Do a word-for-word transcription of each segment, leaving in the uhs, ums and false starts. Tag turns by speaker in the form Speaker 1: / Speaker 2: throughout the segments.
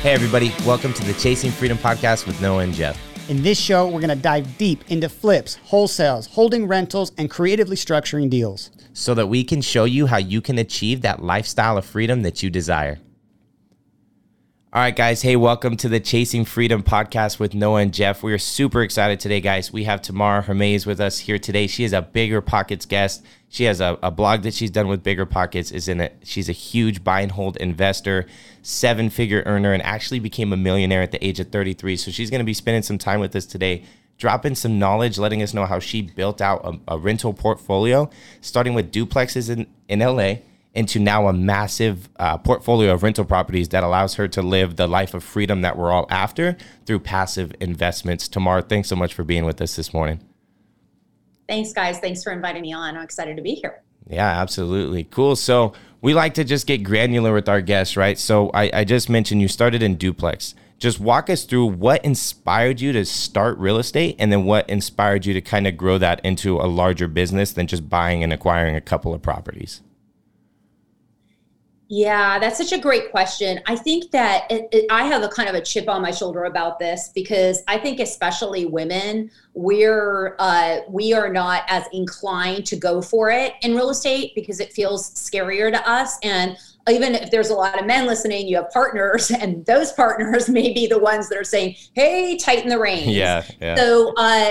Speaker 1: Hey everybody, welcome to the Chasing Freedom podcast with Noah and Jeff.
Speaker 2: In this show, we're going to dive deep into flips, wholesales, holding rentals, and creatively structuring deals,
Speaker 1: so that we can show you how you can achieve that lifestyle of freedom that you desire. All right, guys. Hey, welcome to the Chasing Freedom podcast with Noah and Jeff. We are super excited today, guys. We have Tamara Hermes with us here today. She is a Bigger Pockets guest. She has a, a blog that she's done with Bigger Pockets. Is in it. She's a huge buy and hold investor, seven-figure earner, and actually became a millionaire at the age of thirty-three. So she's going to be spending some time with us today, dropping some knowledge, letting us know how she built out a, a rental portfolio, starting with duplexes in, in L A, into now a massive uh, portfolio of rental properties that allows her to live the life of freedom that we're all after through passive investments. Tamara, thanks so much for being with us this morning.
Speaker 3: Thanks, guys. Thanks for inviting me on. I'm excited to be here.
Speaker 1: Yeah, absolutely. Cool. So we like to just get granular with our guests, right? So I, I just mentioned you started in duplex. Just walk us through what inspired you to start real estate, and then what inspired you to kind of grow that into a larger business than just buying and acquiring a couple of properties.
Speaker 3: Yeah, that's such a great question. I think that it, it, I have a kind of a chip on my shoulder about this, because I think especially women, we're uh, we are not as inclined to go for it in real estate because it feels scarier to us. And even if there's a lot of men listening, you have partners, and those partners may be the ones that are saying, hey, tighten the reins.
Speaker 1: Yeah, yeah.
Speaker 3: So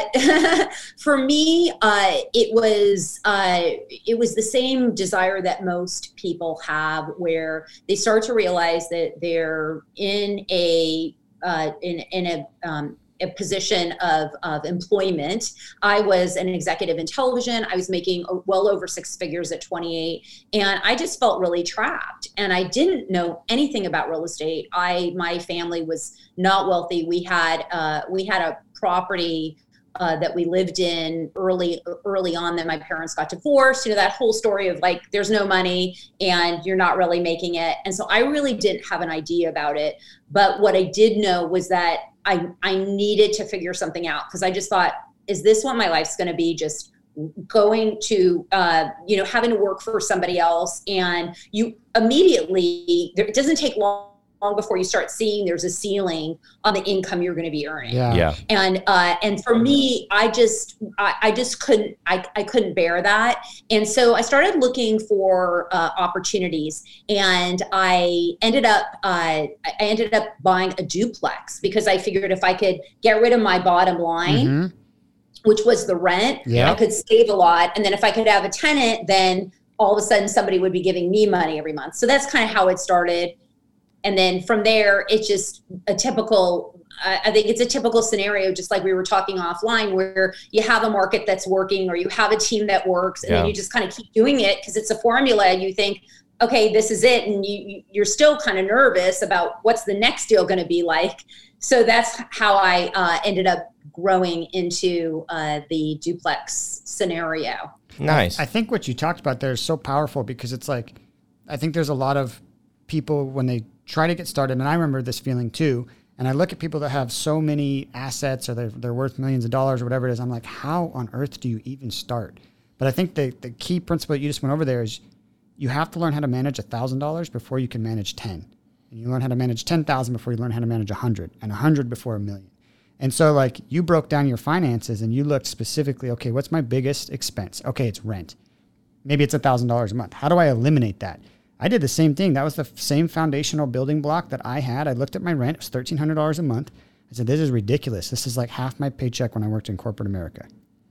Speaker 3: uh, for me, uh, it was uh, it was the same desire that most people have, where they start to realize that they're in a uh, in in a um, a position of, of employment. I was an executive in television. I was making well over six figures at twenty-eight. And I just felt really trapped. And I didn't know anything about real estate. I, my family was not wealthy. We had, uh, we had a property uh, that we lived in early, early on. That my parents got divorced. You know, that whole story of like, there's no money and you're not really making it. And so I really didn't have an idea about it. But what I did know was that I, I needed to figure something out, because I just thought, is this what my life's going to be? Just going to, uh, you know, having to work for somebody else. And you immediately, it doesn't take long, long before you start seeing there's a ceiling on the income you're going to be earning.
Speaker 2: Yeah.
Speaker 1: Yeah.
Speaker 3: And, uh, and for me, I just, I, I just couldn't, I, I couldn't bear that. And so I started looking for uh, opportunities, and I ended up, uh, I ended up buying a duplex, because I figured if I could get rid of my bottom line, mm-hmm. which was the rent,
Speaker 2: yeah.
Speaker 3: I could save a lot. And then if I could have a tenant, then all of a sudden somebody would be giving me money every month. So that's kind of how it started. And then from there, it's just a typical, I think it's a typical scenario, just like we were talking offline, where you have a market that's working, or you have a team that works, and
Speaker 1: yeah.
Speaker 3: then you just kind of keep doing it because it's a formula, and you think, okay, this is it. And you, you're still kind of nervous about what's the next deal going to be like. So that's how I uh, ended up growing into uh, the duplex scenario.
Speaker 1: Nice.
Speaker 2: I think what you talked about there is so powerful, because it's like, I think there's a lot of people when they try to get started, and I remember this feeling too, and I look at people that have so many assets, or they're, they're worth millions of dollars or whatever it is, I'm like, how on earth do you even start? But I think the, the key principle that you just went over there is you have to learn how to manage one thousand dollars before you can manage ten. And you learn how to manage ten thousand before you learn how to manage one hundred, and one hundred before a million. And so like you broke down your finances and you looked specifically, okay, what's my biggest expense? Okay, it's rent. Maybe it's one thousand dollars a month. How do I eliminate that? I did the same thing. That was the same foundational building block that I had. I looked at my rent. It was thirteen hundred dollars a month. I said, this is ridiculous. This is like half my paycheck when I worked in corporate America.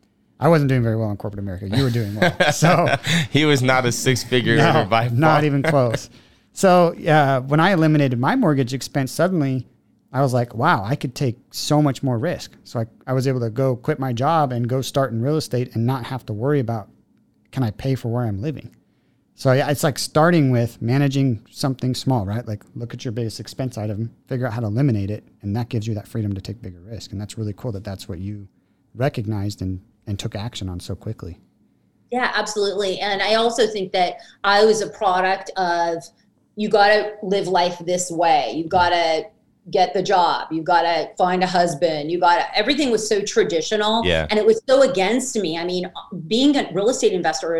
Speaker 2: I wasn't doing very well in corporate America. You were doing well. So
Speaker 1: he was not a six-figure
Speaker 2: no,
Speaker 1: earner by far.
Speaker 2: Not even close. So uh, when I eliminated my mortgage expense, suddenly I was like, wow, I could take so much more risk. So I, I was able to go quit my job and go start in real estate and not have to worry about, can I pay for where I'm living? So yeah, it's like starting with managing something small, right? Like look at your biggest expense item, figure out how to eliminate it, and that gives you that freedom to take bigger risk. And that's really cool that that's what you recognized and, and took action on so quickly.
Speaker 3: Yeah, absolutely. And I also think that I was a product of, you got to live life this way. You got to get the job. You got to find a husband. You got to, everything was so traditional.
Speaker 1: Yeah.
Speaker 3: And it was so against me. I mean, being a real estate investor is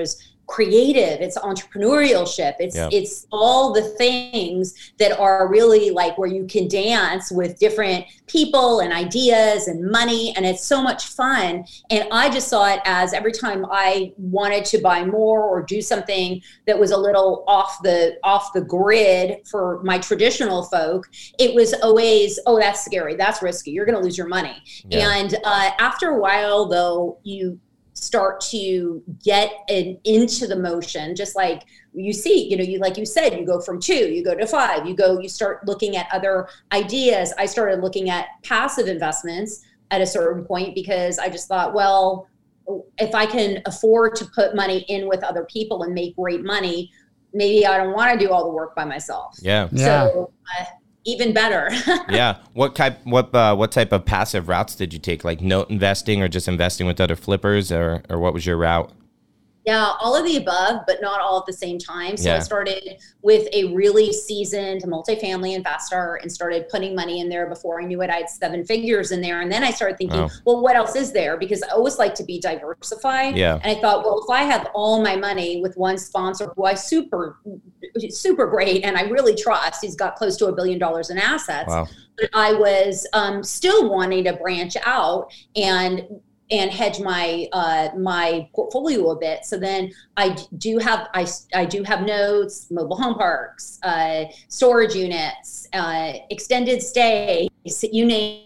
Speaker 3: creative, it's entrepreneurship, it's
Speaker 1: yeah.
Speaker 3: it's all the things that are really like where you can dance with different people and ideas and money, and it's so much fun. And I just saw it as every time I wanted to buy more or do something that was a little off the off the grid for my traditional folk, it was always, oh, that's scary, that's risky, you're going to lose your money. Yeah. And uh, after a while, though, you start to get an, into the motion, just like you see, you know, you, like you said, you go from two, you go to five, you go, you start looking at other ideas. I started looking at passive investments at a certain point because I just thought, well, if I can afford to put money in with other people and make great money, maybe I don't want to do all the work by myself.
Speaker 1: Yeah.
Speaker 2: Yeah.
Speaker 3: So, uh, even better.
Speaker 1: Yeah. What type, what, uh, what type of passive routes did you take? Like note investing or just investing with other flippers, or, or what was your route?
Speaker 3: Yeah, all of the above, but not all at the same time. So
Speaker 1: yeah.
Speaker 3: I started with a really seasoned multifamily investor and started putting money in there. Before I knew it, I had seven figures in there. And then I started thinking, wow. well, what else is there? Because I always like to be diversified.
Speaker 1: Yeah.
Speaker 3: And I thought, well, if I have all my money with one sponsor who I super, super great, and I really trust, he's got close to a billion dollars in assets.
Speaker 1: Wow.
Speaker 3: But I was um, still wanting to branch out and and hedge my uh, my portfolio a bit. So then I do have I, I do have notes, mobile home parks, uh, storage units, uh, extended stay, you name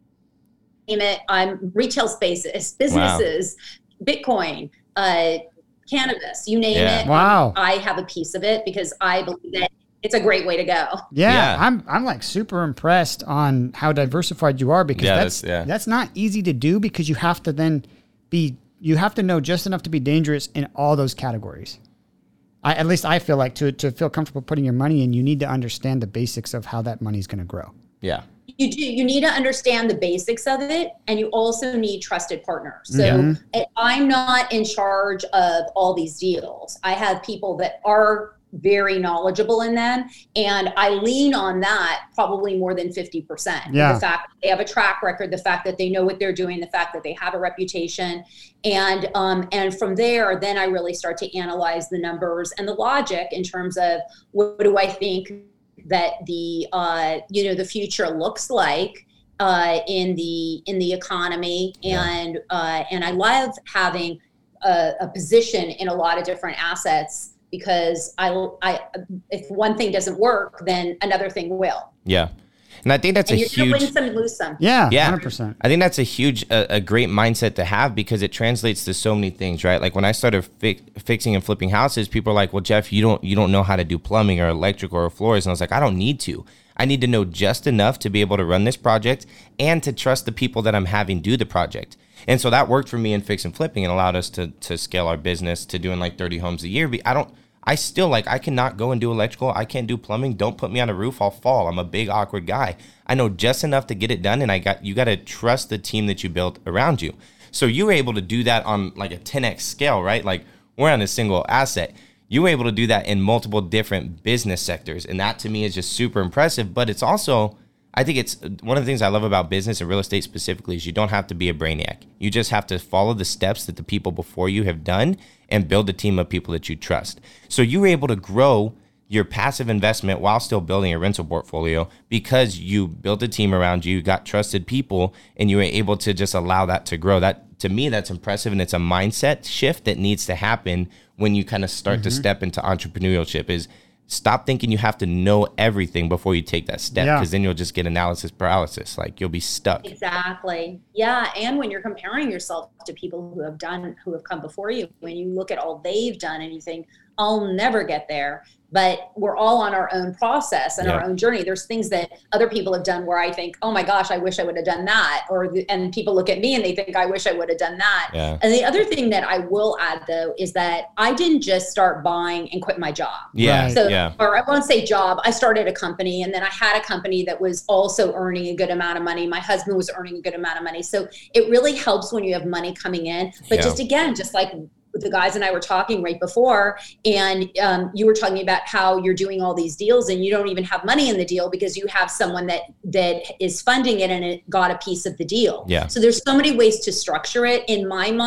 Speaker 3: it. I'm retail spaces, businesses, wow. Bitcoin, uh, cannabis, you name
Speaker 1: yeah.
Speaker 3: it.
Speaker 2: Wow.
Speaker 3: I have a piece of it because I believe that it's a great way to go.
Speaker 2: Yeah,
Speaker 1: yeah,
Speaker 2: I'm I'm like super impressed on how diversified you are, because
Speaker 1: yeah,
Speaker 2: that's
Speaker 1: that's, yeah.
Speaker 2: that's not easy to do, because you have to then be you have to know just enough to be dangerous in all those categories. I, at least I feel like to to feel comfortable putting your money in, you need to understand the basics of how that money is going to grow.
Speaker 1: Yeah.
Speaker 3: You do. You need to understand the basics of it, and you also need trusted partners. So
Speaker 2: mm-hmm.
Speaker 3: I'm not in charge of all these deals. I have people that are very knowledgeable in them, and I lean on that probably more than fifty percent.
Speaker 2: Yeah.
Speaker 3: The fact that they have a track record, the fact that they know what they're doing, the fact that they have a reputation, and um, and from there, then I really start to analyze the numbers and the logic in terms of what do I think that the uh, you know the future looks like uh, in the in the economy, and yeah. uh, and I love having a, a position in a lot of different assets. Because I, I, if one thing doesn't work, then another thing will.
Speaker 1: Yeah, and I think that's
Speaker 3: and
Speaker 1: a
Speaker 3: you're
Speaker 1: huge.
Speaker 3: Gonna win some, lose some.
Speaker 2: Yeah,
Speaker 1: yeah,
Speaker 2: one hundred percent.
Speaker 1: I think that's a huge, a, a great mindset to have, because it translates to so many things, right? Like when I started fi- fixing and flipping houses, people are like, "Well, Jeff, you don't, you don't know how to do plumbing or electrical or floors," and I was like, "I don't need to. I need to know just enough to be able to run this project and to trust the people that I'm having do the project." And so that worked for me in fix and flipping and allowed us to to scale our business to doing like thirty homes a year. But I don't. I still like, I cannot go and do electrical. I can't do plumbing. Don't put me on a roof. I'll fall. I'm a big, awkward guy. I know just enough to get it done. And I got, you got to trust the team that you built around you. So you were able to do that on like a ten X scale, right? Like we're on a single asset. You were able to do that in multiple different business sectors. And that to me is just super impressive. But it's also, I think it's one of the things I love about business and real estate specifically is you don't have to be a brainiac. You just have to follow the steps that the people before you have done and build a team of people that you trust. So you were able to grow your passive investment while still building a rental portfolio because you built a team around you, got trusted people, and you were able to just allow that to grow. That, to me, that's impressive, and it's a mindset shift that needs to happen when you kind of start mm-hmm. to step into entrepreneurship. Is stop thinking you have to know everything before you take that step, because yeah. then you'll just get analysis paralysis. Like you'll be stuck.
Speaker 3: Exactly. Yeah. And when you're comparing yourself to people who have done, who have come before you, when you look at all they've done and you think, I'll never get there. But we're all on our own process and yeah. our own journey. There's things that other people have done where I think, oh my gosh, I wish I would have done that. Or the, and people look at me and they think, I wish I would have done that.
Speaker 1: Yeah.
Speaker 3: And the other thing that I will add though, is that I didn't just start buying and quit my job.
Speaker 1: Yeah.
Speaker 3: So,
Speaker 1: yeah.
Speaker 3: or I won't say job. I started a company, and then I had a company that was also earning a good amount of money. My husband was earning a good amount of money. So it really helps when you have money coming in. But
Speaker 1: yeah.
Speaker 3: just again, just like the guys and I were talking right before, and um, you were talking about how you're doing all these deals and you don't even have money in the deal because you have someone that that is funding it and it got a piece of the deal.
Speaker 1: Yeah.
Speaker 3: So there's so many ways to structure it. In my mind,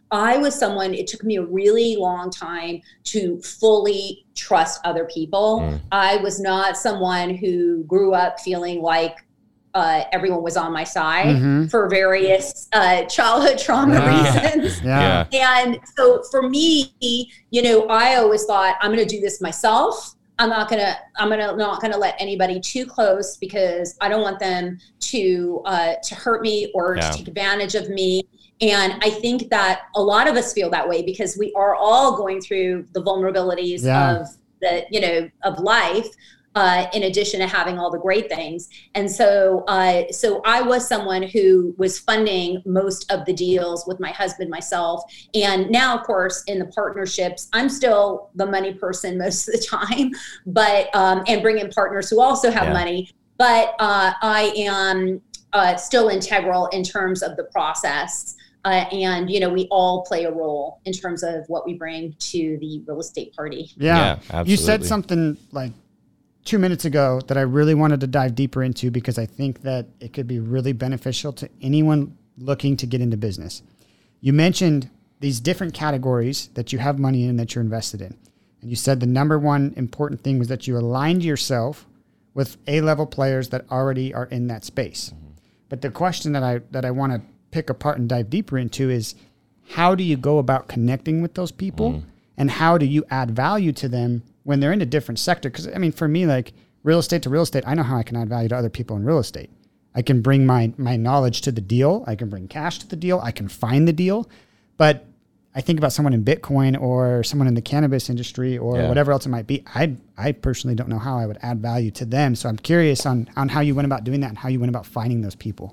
Speaker 3: I was someone, it took me a really long time to fully trust other people. Mm. I was not someone who grew up feeling like uh, everyone was on my side mm-hmm. for various uh, childhood trauma yeah. reasons. Yeah. And so for me, you know, I always thought, I'm going to do this myself. I'm not gonna. I'm gonna not gonna let anybody too close because I don't want them to uh, to hurt me or yeah. to take advantage of me. And I think that a lot of us feel that way because we are all going through the vulnerabilities yeah. of the you know of life. Uh, in addition to having all the great things. And so uh, so I was someone who was funding most of the deals with my husband, myself. And now, of course, in the partnerships, I'm still the money person most of the time, but um, and bring in partners who also have yeah. money. But uh, I am uh, still integral in terms of the process. Uh, and, you know, we all play a role in terms of what we bring to the real estate party.
Speaker 2: Yeah, yeah absolutely. You said something like, two minutes ago that I really wanted to dive deeper into because I think that it could be really beneficial to anyone looking to get into business. You mentioned these different categories that you have money in that you're invested in. And you said the number one important thing was that you aligned yourself with A-level players that already are in that space. Mm-hmm. But the question that I that I want to pick apart and dive deeper into is how do you go about connecting with those people mm. and how do you add value to them when they're in a different sector? Because, I mean, for me, like real estate to real estate, I know how I can add value to other people in real estate. I can bring my my knowledge to the deal. I can bring cash to the deal. I can find the deal. But I think about someone in Bitcoin or someone in the cannabis industry or yeah. whatever else it might be. I I personally don't know how I would add value to them. So I'm curious on, on how you went about doing that and how you went about finding those people.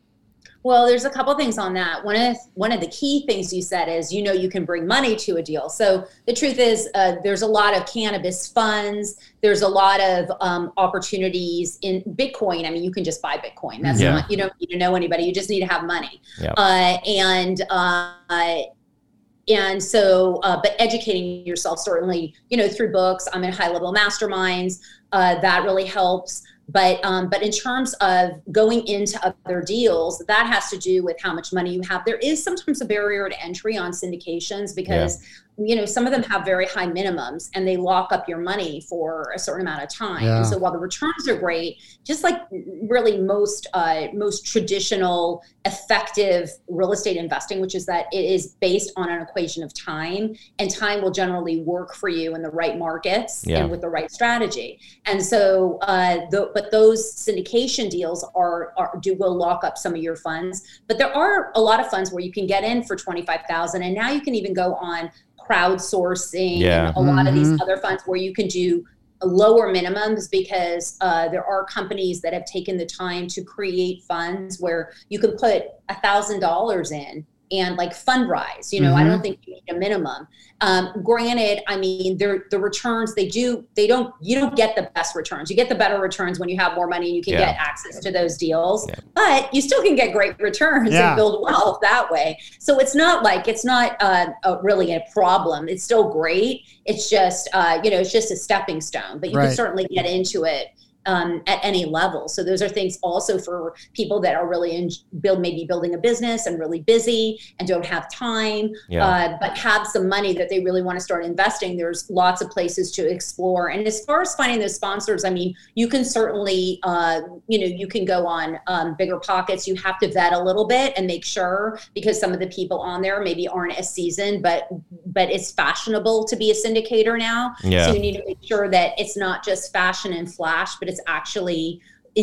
Speaker 3: Well, there's a couple things on that. One of one of the key things you said is, you know, you can bring money to a deal. So the truth is, uh, there's a lot of cannabis funds. There's a lot of um, opportunities in Bitcoin. I mean, you can just buy Bitcoin. That's yeah. not, you don't need to know anybody. You just need to have money. Yeah. Uh, and uh, and so, uh, but educating yourself certainly, you know, through books. I'm in high level masterminds. Uh, that really helps. But um, but in terms of going into other deals, that has to do with how much money you have. There is sometimes a barrier to entry on syndications because, yeah. you know, some of them have very high minimums and they lock up your money for a certain amount of time. Yeah. And so while the returns are great, just like really most uh, most traditional effective real estate investing, which is that it is based on an equation of time, and time will generally work for you in the right markets yeah. and with the right strategy. And so, uh, the, but those syndication deals are, are do will lock up some of your funds. But there are a lot of funds where you can get in for twenty-five thousand dollars, and now you can even go on crowdsourcing yeah. and a lot mm-hmm. of these other funds where you can do lower minimums because uh, there are companies that have taken the time to create funds where you can put a thousand dollars in and like fundrise, you know, mm-hmm. I don't think you need a minimum. Um, granted, I mean, they're, the returns they do, they don't, you don't get the best returns. You get the better returns when you have more money and you can yeah. get access to those deals, yeah. but you still can get great returns yeah. and build wealth that way. So it's not like, it's not uh, a, really a problem. It's still great. It's just, uh, you know, it's just a stepping stone, but you right. can certainly get into it Um, at any level. So those are things also for people that are really in build, maybe building a business and really busy and don't have time, yeah. uh, but have some money that they really want to start investing. There's lots of places to explore. And as far as finding those sponsors, I mean, you can certainly, uh, you know, you can go on um, Bigger Pockets. You have to vet a little bit and make sure, because some of the people on there maybe aren't as seasoned, but but it's fashionable to be a syndicator now. Yeah. So you need to make sure that it's not just fashion and flash, but it's actually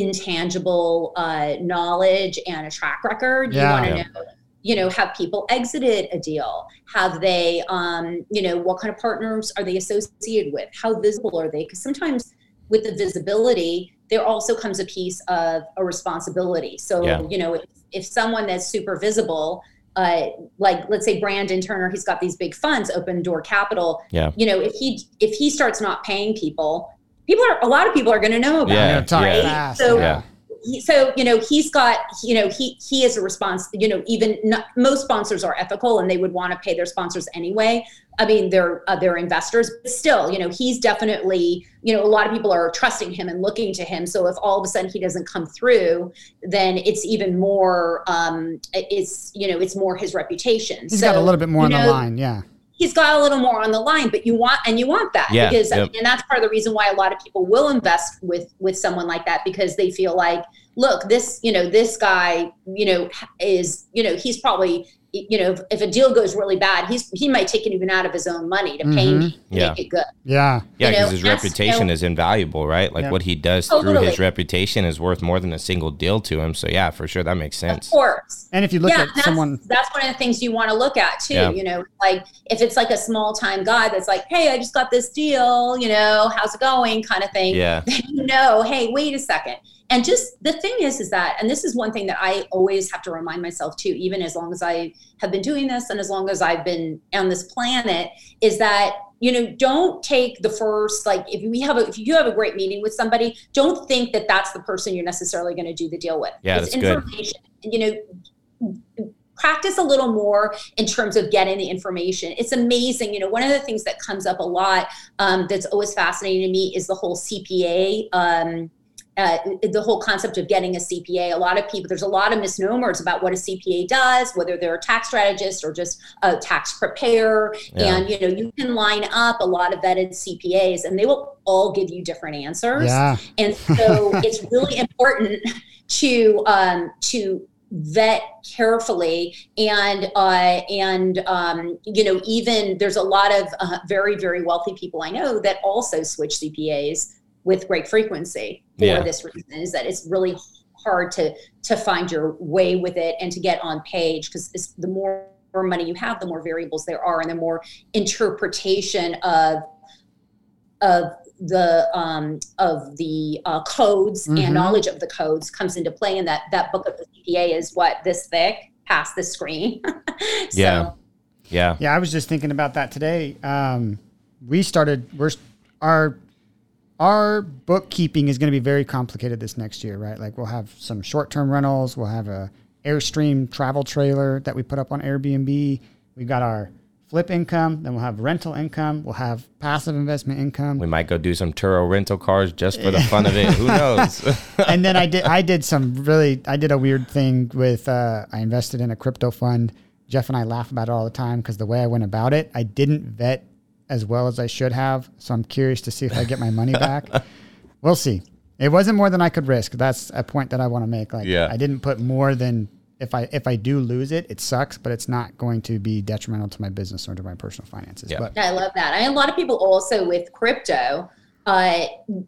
Speaker 3: intangible uh, knowledge and a track record. Yeah. You want to yeah. know, you know, have people exited a deal? Have they, um, you know, what kind of partners are they associated with? How visible are they? Because sometimes with the visibility, there also comes a piece of a responsibility. So, yeah. you know, if, if someone that's super visible, uh, like let's say Brandon Turner, he's got these big funds, Open Door Capital. Yeah. You know, if he if he starts not paying people, people are a lot of people are going to know about
Speaker 1: yeah,
Speaker 3: it. Right?
Speaker 1: Yeah.
Speaker 3: So
Speaker 1: yeah.
Speaker 3: he, so you know, he's got, you know, he he is a response. You know, even not, most sponsors are ethical, and they would want to pay their sponsors anyway. I mean, they're uh, they're investors, but still, you know, he's definitely, you know, a lot of people are trusting him and looking to him. So if all of a sudden he doesn't come through, then it's even more. Um, it's you know, it's more his reputation.
Speaker 2: He's
Speaker 3: so,
Speaker 2: got a little bit more on
Speaker 3: know,
Speaker 2: the line, yeah.
Speaker 3: He's got a little more on the line, but you want, and you want that
Speaker 1: yeah,
Speaker 3: because,
Speaker 1: yep.
Speaker 3: and that's part of the reason why a lot of people will invest with, with someone like that, because they feel like, look, this, you know, this guy, you know, is, you know, he's probably, you know, if, if a deal goes really bad, he's, he might take it even out of his own money to pay mm-hmm. me to
Speaker 1: yeah.
Speaker 3: make it good.
Speaker 2: Yeah.
Speaker 1: Yeah.
Speaker 3: You
Speaker 1: Cause
Speaker 3: know,
Speaker 1: his reputation you know, is invaluable, right? Like yeah. what he does totally. through his reputation is worth more than a single deal to him. So yeah, for sure. That makes sense.
Speaker 3: Of course.
Speaker 2: And if you look
Speaker 3: yeah,
Speaker 2: at
Speaker 3: that's,
Speaker 2: someone,
Speaker 3: that's one of the things you want to look at too,
Speaker 1: yeah.
Speaker 3: you know, like if it's like a small time guy that's like, hey, I just got this deal, you know, how's it going kind of thing.
Speaker 1: Yeah.
Speaker 3: Then you know, hey, wait a second. And just the thing is, is that, and this is one thing that I always have to remind myself too, even as long as I have been doing this and as long as I've been on this planet, is that, you know, don't take the first, like if we have a, if you have a great meeting with somebody, don't think that that's the person you're necessarily going to do the deal with.
Speaker 1: Yeah,
Speaker 3: it's
Speaker 1: that's
Speaker 3: information, good. You know, practice a little more in terms of getting the information. It's amazing. You know, one of the things that comes up a lot um, that's always fascinating to me is the whole C P A, um, Uh, the whole concept of getting a C P A. A lot of people, there's a lot of misnomers about what a C P A does, whether they're a tax strategist or just a tax preparer. Yeah. And, you know, you can line up a lot of vetted C P As and they will all give you different answers.
Speaker 2: Yeah.
Speaker 3: And so it's really important to, um, to vet carefully. And, uh, and, um, you know, even there's a lot of uh, very, very wealthy people I know that also switch C P As with great frequency for
Speaker 1: yeah.
Speaker 3: this reason, is that it's really hard to to find your way with it and to get on page, because the more money you have, the more variables there are and the more interpretation of of the um, of the uh, codes mm-hmm. and knowledge of the codes comes into play. And that that book of the C P A is what, this thick past the screen. so,
Speaker 1: yeah. Yeah.
Speaker 2: Yeah. I was just thinking about that today. Um, we started, we're our Our bookkeeping is going to be very complicated this next year, right? Like we'll have some short-term rentals. We'll have a Airstream travel trailer that we put up on Airbnb. We've got our flip income. Then we'll have rental income. We'll have passive investment income.
Speaker 1: We might go do some Turo rental cars just for the fun of it. Who knows?
Speaker 2: And then I did, I did some really, I did a weird thing with, uh, I invested in a crypto fund. Jeff and I laugh about it all the time because the way I went about it, I didn't vet as well as I should have. So I'm curious to see if I get my money back. We'll see. It wasn't more than I could risk. That's a point that I want to make. Like
Speaker 1: yeah.
Speaker 2: I didn't put more than, if I, if I do lose it, it sucks, but it's not going to be detrimental to my business or to my personal finances.
Speaker 1: Yeah.
Speaker 2: But
Speaker 3: I love that. I mean, a lot of people also with crypto, uh,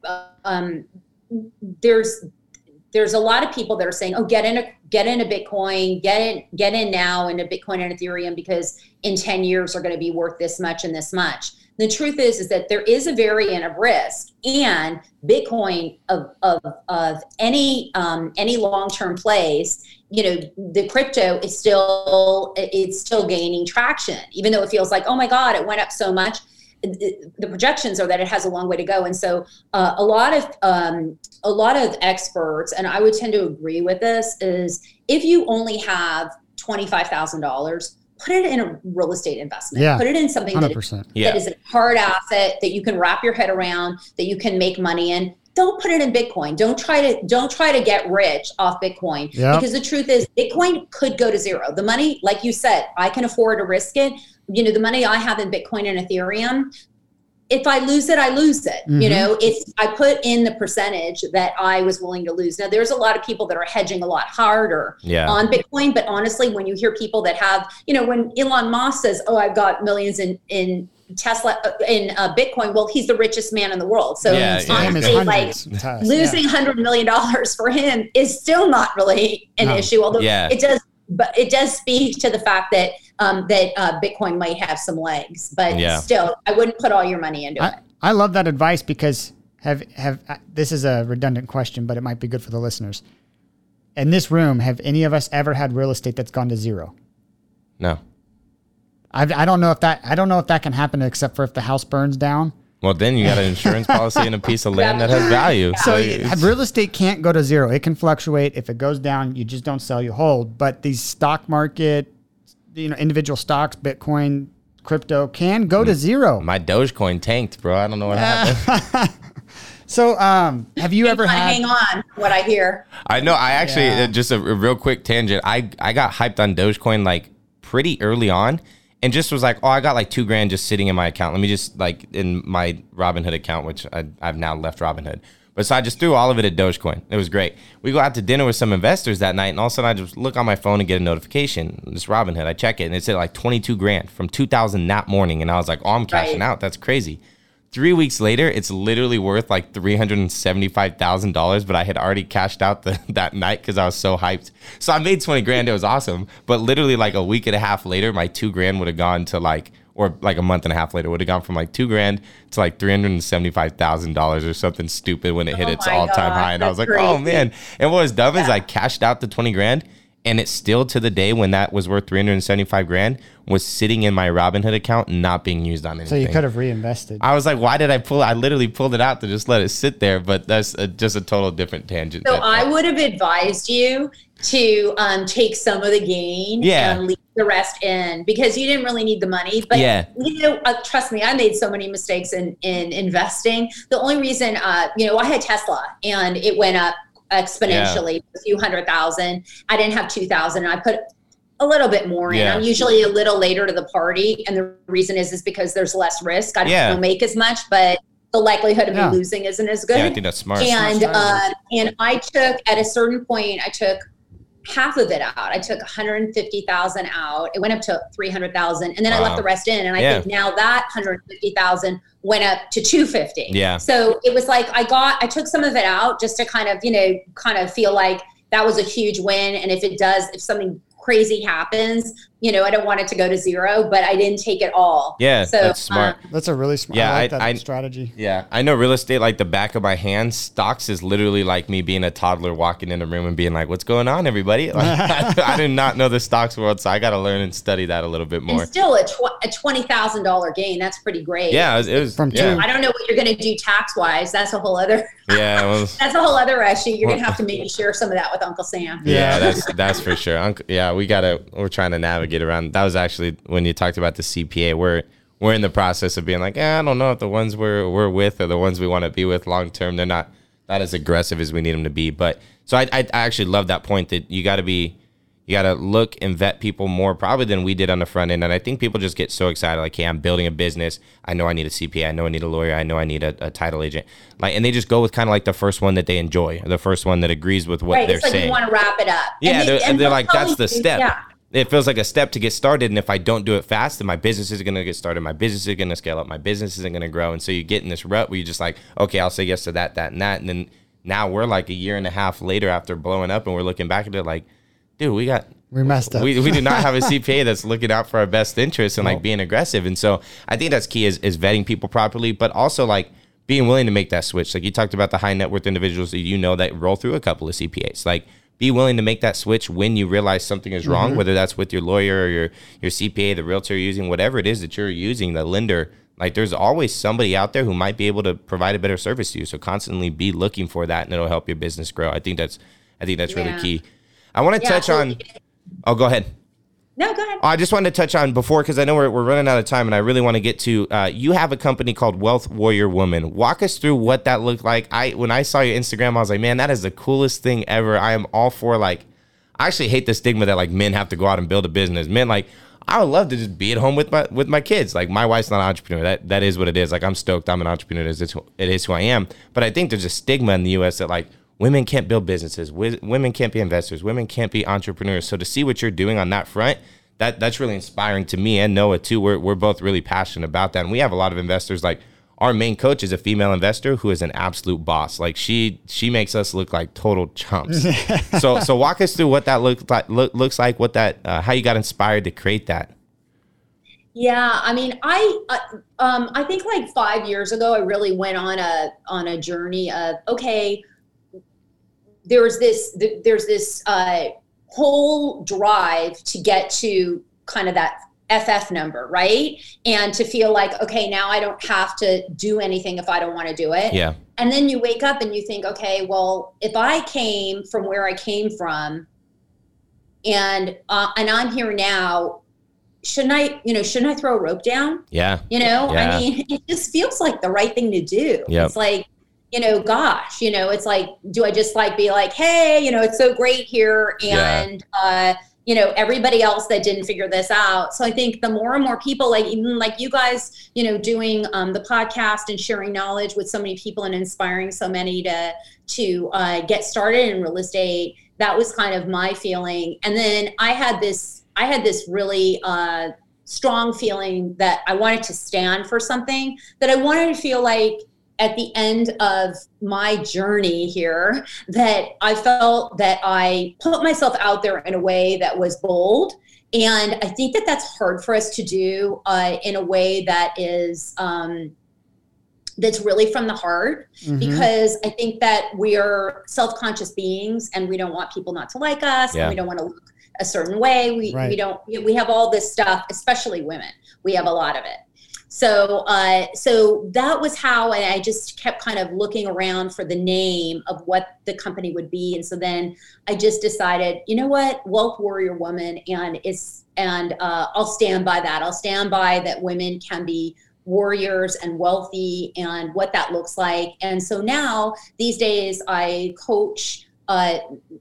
Speaker 3: um, there's, there's a lot of people that are saying, oh, get in a, get into Bitcoin, get in, get in now into Bitcoin and Ethereum because in ten years are going to be worth this much and this much. The truth is, is that there is a variant of risk, and Bitcoin of, of, of any, um, any long-term plays, you know, the crypto is still, it's still gaining traction, even though it feels like, oh my God, it went up so much. The projections are that it has a long way to go. And so uh, a lot of um, a lot of experts, and I would tend to agree with this, is if you only have twenty-five thousand dollars, put it in a real estate investment.
Speaker 2: Yeah,
Speaker 3: put it in something
Speaker 2: one hundred
Speaker 3: that,
Speaker 2: percent.
Speaker 3: that
Speaker 1: Yeah.
Speaker 3: is a hard asset that you can wrap your head around, that you can make money in. Don't put it in Bitcoin. Don't try to don't try to get rich off Bitcoin.
Speaker 2: Yep.
Speaker 3: Because the truth is Bitcoin could go to zero. The money, like you said, I can afford to risk it. You know, the money I have in Bitcoin and Ethereum, if I lose it, I lose it. Mm-hmm. You know, it's, I put in the percentage that I was willing to lose. Now, there's a lot of people that are hedging a lot harder
Speaker 1: yeah.
Speaker 3: on Bitcoin. But honestly, when you hear people that have, you know, when Elon Musk says, oh, I've got millions in, in Tesla, in uh, Bitcoin, well, he's the richest man in the world. So
Speaker 1: yeah,
Speaker 3: honestly,
Speaker 1: yeah.
Speaker 3: like losing one hundred million dollars for him is still not really an
Speaker 2: no.
Speaker 3: issue. Although
Speaker 1: yeah.
Speaker 3: it does, but it does speak to the fact that um, that uh, Bitcoin might have some legs, but
Speaker 1: yeah.
Speaker 3: still, I wouldn't put all your money into
Speaker 2: I,
Speaker 3: it.
Speaker 2: I love that advice because have have uh, this is a redundant question, but it might be good for the listeners. In this room, have any of us ever had real estate that's gone to zero?
Speaker 1: No.
Speaker 2: I I don't know if that I don't know if that can happen except for if the house burns down.
Speaker 1: Well, then you got an insurance policy and a piece of land that has value.
Speaker 2: So
Speaker 1: it's-
Speaker 2: real estate can't go to zero. It can fluctuate. If it goes down, you just don't sell, you hold. But these stock market, you know, individual stocks, Bitcoin, crypto can go to zero.
Speaker 1: my Dogecoin tanked, bro. I don't know what happened.
Speaker 2: So, um, have you ever
Speaker 3: Kinda
Speaker 2: had?
Speaker 3: hang on, what I hear.
Speaker 1: I know. I actually
Speaker 2: Yeah.
Speaker 1: uh, just a, a real quick tangent. I I got hyped on Dogecoin like pretty early on, and just was like, oh, I got like two grand just sitting in my account. Let me just like in my Robinhood account, which I, I've now left Robinhood. But so I just threw all of it at Dogecoin. It was great. We go out to dinner with some investors that night, and all of a sudden I just look on my phone and get a notification. This Robinhood, I check it, and it said like twenty-two grand from two thousand that morning, and I was like, oh, I'm cashing
Speaker 3: Right.
Speaker 1: out. That's crazy. Three weeks later, it's literally worth like three hundred seventy-five thousand dollars, but I had already cashed out the, that night because I was so hyped. So I made twenty grand. It was awesome. But literally like a week and a half later, my two grand would have gone to like, or like a month and a half later, would have gone from like two grand to like three hundred seventy-five thousand dollars or something stupid when it hit
Speaker 3: Oh
Speaker 1: its
Speaker 3: my
Speaker 1: all time
Speaker 3: God,
Speaker 1: high. And I was like,
Speaker 3: that's
Speaker 1: oh
Speaker 3: crazy.
Speaker 1: man. And what was dumb is I cashed out the twenty grand. And it's still to the day when that was worth three hundred seventy-five grand was sitting in my Robinhood account, not being used on anything.
Speaker 2: So you could have reinvested.
Speaker 1: I was like, why did I pull? I literally pulled it out to just let it sit there, but that's a, just a total different tangent.
Speaker 3: So
Speaker 1: that-
Speaker 3: I would have advised you to um, take some of the gain
Speaker 1: Yeah.
Speaker 3: and leave the rest in because you didn't really need the money. But
Speaker 1: Yeah.
Speaker 3: you know, uh, trust me, I made so many mistakes in in investing. The only reason, uh, you know, I had Tesla and it went up exponentially, a few hundred thousand. I didn't have two thousand. I put a little bit more in.
Speaker 1: Yeah.
Speaker 3: I'm usually a little later to the party, and the reason is is because there's less risk. I don't
Speaker 1: Yeah.
Speaker 3: make as much, but the likelihood of
Speaker 2: Yeah.
Speaker 3: me losing isn't as good.
Speaker 1: yeah, I think that's smart.
Speaker 3: And
Speaker 2: Smart
Speaker 3: uh, and I took at a certain point, I took half of it out. I took one hundred fifty thousand out. It went up to three hundred thousand, and then I
Speaker 1: Wow.
Speaker 3: left the rest in. And I
Speaker 1: Yeah.
Speaker 3: think now that one hundred fifty thousand went up to two hundred fifty.
Speaker 1: Yeah.
Speaker 3: So it was like I got, I took some of it out just to kind of, you know, kind of feel like that was a huge win. And if it does, if something crazy happens, you know, I don't want it to go to zero, but I didn't take it all.
Speaker 1: Yeah,
Speaker 3: So,
Speaker 1: that's smart.
Speaker 3: um,
Speaker 2: That's a really smart.
Speaker 1: Yeah,
Speaker 2: I like
Speaker 1: I-
Speaker 2: that
Speaker 1: I-
Speaker 2: strategy.
Speaker 1: Yeah, I know real estate like the back of my hand. Stocks is literally like me being a toddler walking in a room and being like, "What's going on, everybody?" Like, I, I did not know the stocks world, so I got to learn and study that a little bit more.
Speaker 3: and still a, tw- a twenty thousand dollars gain. That's pretty great.
Speaker 1: Yeah, it was. It was
Speaker 2: From
Speaker 1: yeah,
Speaker 2: two-
Speaker 3: I don't know what you're going to do tax wise. That's a whole other.
Speaker 1: yeah, it was,
Speaker 3: That's a whole other issue. You're gonna have to maybe share some of that with Uncle Sam.
Speaker 1: yeah, that's that's for sure. Unc- Yeah, we gotta. We're trying to navigate around. That was actually when you talked about the C P A. We're we're in the process of being like, eh, I don't know if the ones we're we're with are the ones we want to be with long term. They're not not as aggressive as we need them to be. But so I I, I actually love that point that you got to be. You got to look and vet people more probably than we did on the front end. And I think people just get so excited. Like, hey, I'm building a business. I know I need a C P A. I know I need a lawyer. I know I need a, a title agent. Like, and they just go with kind of like the first one that they enjoy, or the first one that agrees with what
Speaker 3: Right.
Speaker 1: they're
Speaker 3: It's like
Speaker 1: saying.
Speaker 3: you want to wrap it up.
Speaker 1: Yeah,
Speaker 3: And
Speaker 1: they're, and they're
Speaker 3: they'll
Speaker 1: like,
Speaker 3: tell
Speaker 1: that's the
Speaker 3: you-
Speaker 1: step.
Speaker 3: Yeah.
Speaker 1: It feels like a step to get started. And if I don't do it fast, then my business isn't going to get started. My business is going to scale up. My business isn't going to grow. And so you get in this rut where you're just like, okay, I'll say yes to that, that, and that. And then now we're like a year and a half later after blowing up and we're looking back at it like, dude, we got,
Speaker 2: We messed up.
Speaker 1: we, we do not have a C P A that's looking out for our best interests and like being aggressive. And so I think that's key is, is vetting people properly, but also like being willing to make that switch. Like you talked about the high net worth individuals that you know that roll through a couple of C P As. Like be willing to make that switch when you realize something is wrong, whether that's with your lawyer or your, your C P A, the realtor you're using, whatever it is that you're using, the lender. Like there's always somebody out there who might be able to provide a better service to you. So constantly be looking for that and it'll help your business grow. I think that's I think that's really
Speaker 3: Yeah.
Speaker 1: key. I want to
Speaker 3: Yeah,
Speaker 1: touch
Speaker 3: so-
Speaker 1: on Oh, go ahead.
Speaker 3: No, go ahead.
Speaker 1: I just wanted to touch on before because I know we're, we're running out of time and I really want to get to uh, you have a company called Wealth Warrior Woman. Walk us through what that looked like. I when I saw your Instagram, I was like, man, that is the coolest thing ever. I am all for like I actually hate the stigma that like men have to go out and build a business. Men like I would love to just be at home with my with my kids. Like my wife's not an entrepreneur. That that is what it is. Like I'm stoked I'm an entrepreneur. It is, it is who I am. But I think there's a stigma in the U S that like women can't build businesses. Wi- Women can't be investors. Women can't be entrepreneurs. So to see what you're doing on that front, that that's really inspiring to me and Noah too. We're we're both really passionate about that. And we have a lot of investors. Like our main coach is a female investor who is an absolute boss. Like she she makes us look like total chumps. so so walk us through what that looks like. Look, looks like what that uh, how you got inspired to create that.
Speaker 3: Yeah, I mean, I uh, um, I think like five years ago, I really went on a on a journey of okay. There's this there's this uh, whole drive to get to kind of that F F number, right? And to feel like, okay, now I don't have to do anything if I don't want to do it.
Speaker 1: Yeah.
Speaker 3: And then you wake up and you think, okay, well, if I came from where I came from and uh, and I'm here now, shouldn't I, you know, shouldn't I throw a rope down?
Speaker 1: Yeah.
Speaker 3: You know,
Speaker 1: Yeah.
Speaker 3: I mean, it just feels like the right thing to do.
Speaker 1: Yep.
Speaker 3: It's like, you know, gosh, you know, it's like, do I just like be like, hey, you know, it's so great here. And, yeah. uh, you know, everybody else that didn't figure this out. So I think the more and more people, like even like you guys, you know, doing um, the podcast and sharing knowledge with so many people and inspiring so many to, to uh, get started in real estate, that was kind of my feeling. And then I had this, I had this really uh, strong feeling that I wanted to stand for something, that I wanted to feel like at the end of my journey here, that I felt that I put myself out there in a way that was bold. And I think that that's hard for us to do uh, in a way that is, um, that's really from the heart, mm-hmm. because I think that we are self-conscious beings and we don't want people not to like us.
Speaker 1: Yeah.
Speaker 3: And we don't want to look a certain way. We, right. we don't, we have all this stuff, especially women. We have a lot of it. So, uh, so that was how, and I just kept kind of looking around for the name of what the company would be. And so then I just decided, you know what, Wealth Warrior Woman, and it's, and uh, I'll stand by that. I'll stand by that women can be warriors and wealthy and what that looks like. And so now these days I coach Uh,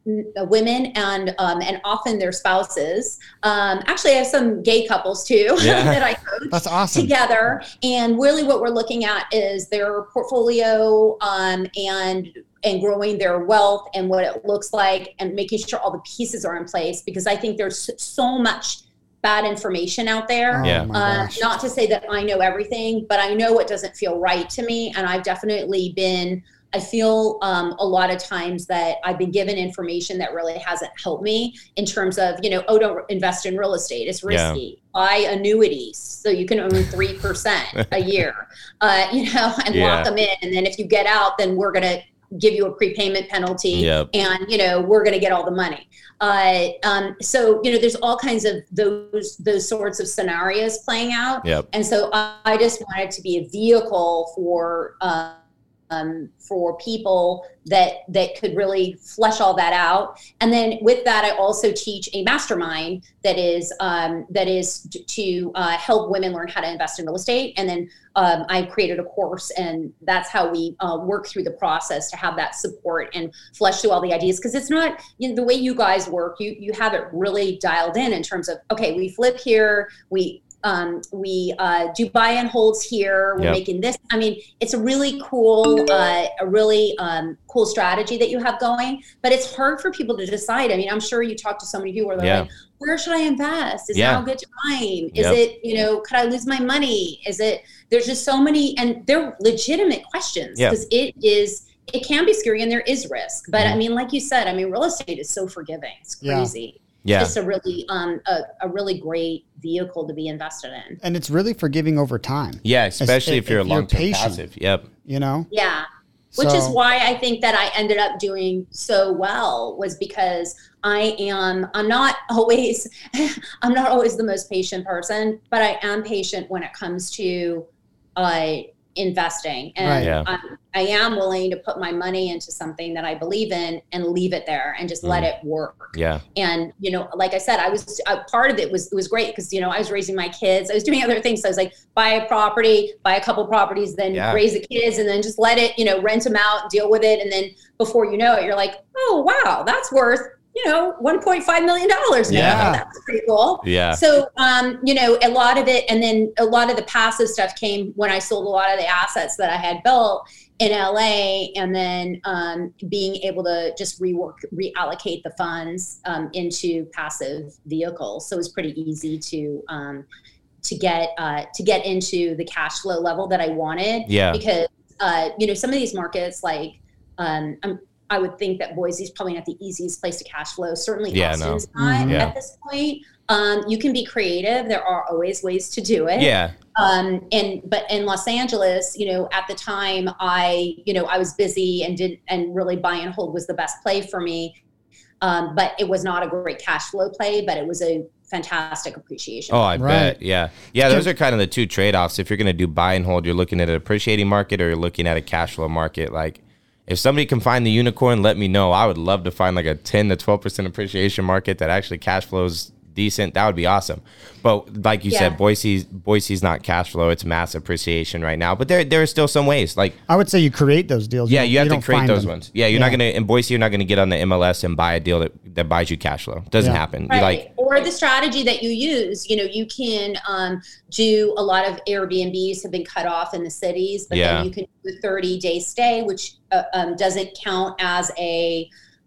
Speaker 3: women and um, and often their spouses. Um, actually, I have some gay couples too
Speaker 1: yeah.
Speaker 3: that I coach.
Speaker 2: That's awesome.
Speaker 3: Together. And really, what we're looking at is their portfolio um, and and growing their wealth and what it looks like, and making sure all the pieces are in place. Because I think there's so much bad information out there.
Speaker 2: Oh,
Speaker 1: yeah.
Speaker 3: Uh, not to say that I know everything, but I know what doesn't feel right to me, and I've definitely been. I feel um, a lot of times that I've been given information that really hasn't helped me in terms of, you know, oh, don't invest in real estate. It's risky. Yeah. Buy annuities so you can earn three percent a year, uh, you know, and yeah. lock them in. And then if you get out, then we're going to give you a prepayment penalty
Speaker 1: yep.
Speaker 3: and, you know, we're going to get all the money. Uh, um, so, you know, there's all kinds of those, those sorts of scenarios playing out.
Speaker 1: Yep.
Speaker 3: And so I, I just wanted to be a vehicle for, uh, Um, for people that that could really flesh all that out. And then with that, I also teach a mastermind that is um, that is to uh, help women learn how to invest in real estate. And then um, I created a course, and that's how we uh, work through the process to have that support and flesh through all the ideas. Because it's not, you know, the way you guys work, you you have it really dialed in in terms of, okay, we flip here, we Um, we uh, do buy and holds here. We're yep. making this. I mean, it's a really cool, uh, a really um, cool strategy that you have going. But it's hard for people to decide. I mean, I'm sure you talk to so many people where they're yeah. like, "Where should I invest? Is
Speaker 1: yeah.
Speaker 3: now a good time? Is
Speaker 1: yep.
Speaker 3: it, you know, could I lose my money? Is it?" There's just so many, and they're legitimate questions because
Speaker 1: yeah.
Speaker 3: it is. It can be scary, and there is risk. But mm. I mean, like you said, I mean, real estate is so forgiving. It's crazy.
Speaker 2: Yeah.
Speaker 1: Yeah.
Speaker 3: It's just a really um a, a really great vehicle to be invested in.
Speaker 2: And it's really forgiving over time.
Speaker 1: Yeah, especially
Speaker 2: if,
Speaker 1: if you're
Speaker 2: if
Speaker 1: a long-term
Speaker 2: you're
Speaker 1: passive. Yep.
Speaker 2: You know?
Speaker 3: Yeah. Which
Speaker 2: so,
Speaker 3: is why I think that I ended up doing so well, was because I am I'm not always I'm not always the most patient person, but I am patient when it comes to uh investing, and
Speaker 2: right.
Speaker 1: yeah.
Speaker 3: I'm, I am willing to put my money into something that I believe in and leave it there and just mm. let it work.
Speaker 1: Yeah.
Speaker 3: And, you know, like I said, I was uh, part of it was, it was great because, you know, I was raising my kids, I was doing other things. So I was like, buy a property, buy a couple properties, then
Speaker 1: yeah. raise
Speaker 3: the kids, and then just let it, you know, rent them out, deal with it. And then before you know it, you're like, oh, wow, that's worth, you know, one point five million dollars now.
Speaker 1: Yeah.
Speaker 3: That's pretty cool.
Speaker 1: Yeah.
Speaker 3: So, um, you know, a lot of it, and then a lot of the passive stuff came when I sold a lot of the assets that I had built in L A, and then um, being able to just rework, reallocate the funds um, into passive vehicles. So it was pretty easy to, um, to get, uh, to get into the cash flow level that I wanted.
Speaker 1: Yeah.
Speaker 3: Because, uh, you know, some of these markets, like, um, I'm, I would think that Boise is probably not the easiest place to cash flow. Certainly
Speaker 1: yeah,
Speaker 3: Austin's
Speaker 1: no.
Speaker 3: not
Speaker 1: mm-hmm. yeah.
Speaker 3: at this point. Um, you can be creative. There are always ways to do it.
Speaker 1: Yeah.
Speaker 3: Um, and, but in Los Angeles, you know, at the time I, you know, I was busy and did, and really buy and hold was the best play for me. Um, but it was not a great cash flow play, but it was a fantastic appreciation.
Speaker 1: Oh, I
Speaker 2: Right.
Speaker 1: bet. Yeah. Yeah, those are kind of the two trade-offs. If you're going to do buy and hold, you're looking at an appreciating market or you're looking at a cash flow market. Like, if somebody can find the unicorn, let me know. I would love to find like a ten to twelve percent appreciation market that actually cash flows decent. That would be awesome. But like you
Speaker 3: Yeah.
Speaker 1: said, Boise, Boise's not cash flow. It's mass appreciation right now. But there, there are still some ways. Like,
Speaker 2: I would say you create those deals.
Speaker 1: yeah,
Speaker 2: don't-
Speaker 1: you have to
Speaker 2: don't
Speaker 1: create
Speaker 2: find
Speaker 1: those
Speaker 2: them.
Speaker 1: ones. Yeah, you're not going to, in Boise, you're not going to get on the M L S and buy a deal that, that buys you cash flow. Doesn't
Speaker 2: Yeah.
Speaker 1: happen. You
Speaker 3: Right.
Speaker 1: like,
Speaker 3: Or the strategy that you use, you know, you can um, do a lot of Airbnbs have been cut off in the cities, but
Speaker 1: Yeah.
Speaker 3: then you can do a thirty day stay, which uh, um, doesn't count as a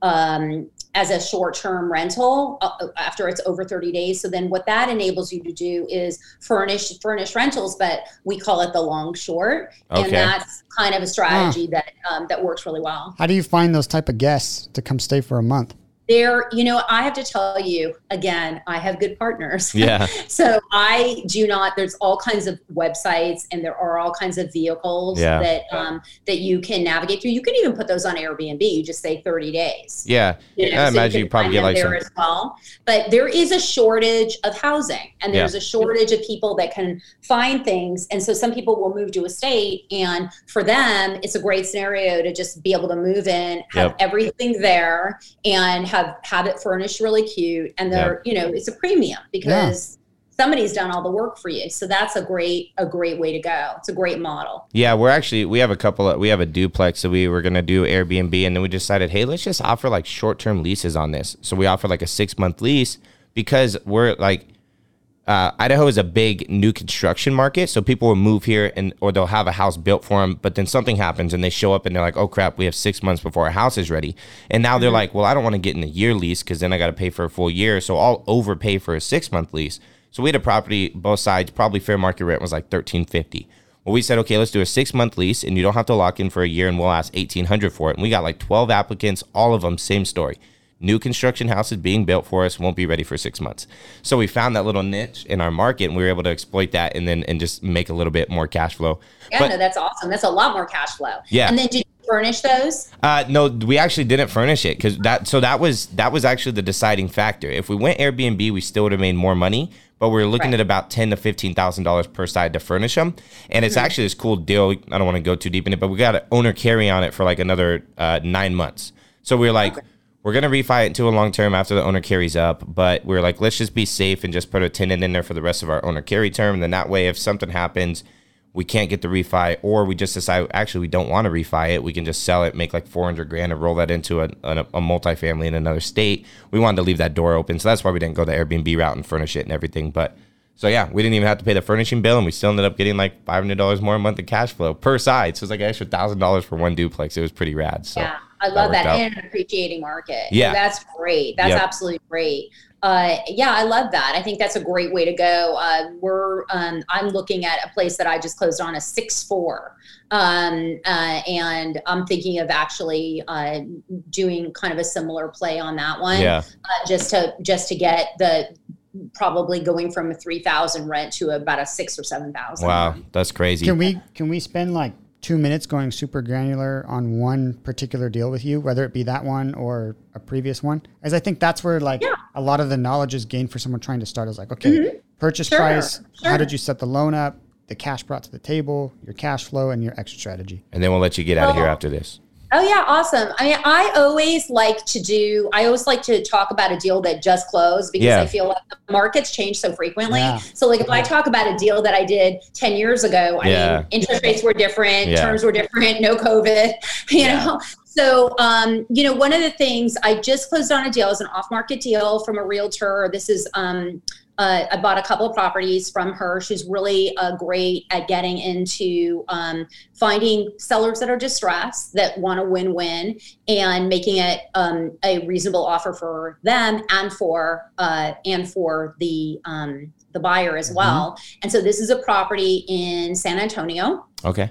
Speaker 3: um, as a short-term rental uh, after it's over thirty days. So then what that enables you to do is furnish furnish rentals, but we call it the long short.
Speaker 1: Okay.
Speaker 3: And that's kind of a strategy that um, that works really well.
Speaker 2: How do you find those type of guests to come stay for a month?
Speaker 3: There, you know, I have to tell you again, I have good partners.
Speaker 1: yeah,
Speaker 3: So I do not, there's all kinds of websites and there are all kinds of vehicles
Speaker 1: Yeah.
Speaker 3: that um, that you can navigate through. You can even put those on Airbnb. You just say thirty days.
Speaker 1: yeah.
Speaker 3: You know,
Speaker 1: I
Speaker 3: so
Speaker 1: imagine you
Speaker 3: can
Speaker 1: probably
Speaker 3: find
Speaker 1: get
Speaker 3: them
Speaker 1: like
Speaker 3: there
Speaker 1: some.
Speaker 3: as well. But there is a shortage of housing and there's
Speaker 1: Yeah.
Speaker 3: a shortage of people that can find things. And so some people will move to a state, and for them, it's a great scenario to just be able to move in, have
Speaker 1: Yep.
Speaker 3: everything there, and have have it furnished really cute. And they're, you know, it's a premium because somebody's done all the work for you. So that's a great a great way to go. It's a great model.
Speaker 1: Yeah, we're actually we have a couple of we have a duplex that we were gonna do Airbnb, and then we decided, hey, let's just offer like short term leases on this. So we offer like a six month lease because we're like uh, Idaho is a big new construction market, so people will move here and or they'll have a house built for them, but then something happens and they show up and they're like, oh crap, we have six months before our house is ready, and now they're like, well, I don't want to get in a year lease because then I got to pay for a full year, so I'll overpay for a six month lease. So we had a property, both sides, probably fair market rent was like thirteen fifty. Well, we said, okay, let's do a six month lease, and you don't have to lock in for a year, and we'll ask eighteen hundred for it. And we got like twelve applicants, all of them same story. New construction houses being built for us, won't be ready for six months. So we found that little niche in our market, and we were able to exploit that, and then and just make a little bit more cash flow.
Speaker 3: Yeah,
Speaker 1: But-
Speaker 3: no, that's awesome. That's a lot more cash flow.
Speaker 1: Yeah.
Speaker 3: And then did you furnish those?
Speaker 1: Uh, no, we actually didn't furnish it because that. So that was that was actually the deciding factor. If we went Airbnb, we still would have made more money, but we were looking
Speaker 3: Right.
Speaker 1: at about ten to fifteen thousand dollars per side to furnish them. And it's
Speaker 3: Mm-hmm.
Speaker 1: actually this cool deal. I don't want to go too deep in it, but we got an owner carry on it for like another uh, nine months. So we were like,
Speaker 3: Okay.
Speaker 1: we're gonna refi it into a long term after the owner carries up, but we we're like, let's just be safe and just put a tenant in there for the rest of our owner carry term. And then that way, if something happens, we can't get the refi, or we just decide actually we don't want to refi it, we can just sell it, make like four hundred grand, and roll that into a, a, a multifamily in another state. We wanted to leave that door open, so that's why we didn't go the Airbnb route and furnish it and everything. But so yeah, we didn't even have to pay the furnishing bill, and we still ended up getting like five hundred dollars more a month in cash flow per side. So it's like an extra thousand dollars for one duplex. It was pretty rad. So
Speaker 3: Yeah, I love
Speaker 1: worked
Speaker 3: that.
Speaker 1: out.
Speaker 3: And an appreciating market.
Speaker 1: Yeah.
Speaker 3: That's great. That's
Speaker 1: Yep.
Speaker 3: absolutely great. Uh, yeah, I love that. I think that's a great way to go. Uh, we're, um, I'm looking at a place that I just closed on a six four. Um, uh, and I'm thinking of actually uh, doing kind of a similar play on that one.
Speaker 1: Yeah.
Speaker 3: Uh, just to, just to get the, probably going from a three thousand rent to about a six or seven thousand.
Speaker 1: Wow, that's crazy.
Speaker 2: Can we can we spend like two minutes going super granular on one particular deal with you, whether it be that one or a previous one? As I think that's where like
Speaker 3: Yeah.
Speaker 2: a lot of the knowledge is gained for someone trying to start. Is like, okay, purchase
Speaker 3: Sure,
Speaker 2: price, how
Speaker 3: sure.
Speaker 2: did you set the loan up, the cash brought to the table, your cash flow, and your exit strategy.
Speaker 1: And then we'll let you get out of here
Speaker 3: Well,
Speaker 1: after this.
Speaker 3: Oh yeah, awesome. I mean, I always like to do, I always like to talk about a deal that just closed because
Speaker 1: Yeah.
Speaker 3: I feel like the markets change so frequently.
Speaker 2: Yeah.
Speaker 3: So like if I talk about a deal that I did ten years ago, I
Speaker 1: Yeah.
Speaker 3: mean, interest rates were different,
Speaker 1: Yeah.
Speaker 3: terms were different, no COVID, you
Speaker 1: Yeah.
Speaker 3: know? So, um, you know, one of the things I just closed on a deal is an off-market deal from a realtor. This is, um, uh, I bought a couple of properties from her. She's really uh, great at getting into um, finding sellers that are distressed, that want a win-win, and making it um, a reasonable offer for them and for uh, and for the um, the buyer as well. And so this is a property in San Antonio.
Speaker 1: Okay.